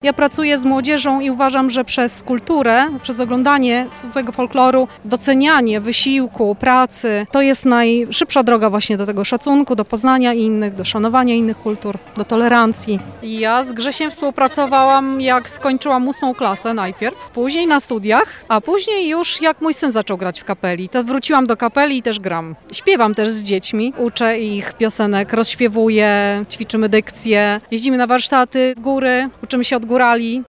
Ja pracuję z młodzieżą i uważam, że przez kulturę, przez oglądanie cudzego folkloru, docenianie wysiłku, pracy, to jest najszybsza droga właśnie do tego szacunku, do poznania innych, do szanowania innych kultur, do tolerancji. Ja z Grzesiem współpracowałam, jak skończyłam 8. klasę najpierw, później na studiach, a później już jak mój syn zaczął grać w kapeli. To wróciłam do kapeli i też gram. Śpiewam też z dziećmi, uczę ich piosenek, rozśpiewuję, ćwiczymy dykcję, jeździmy na warsztaty w góry, uczymy się od górali.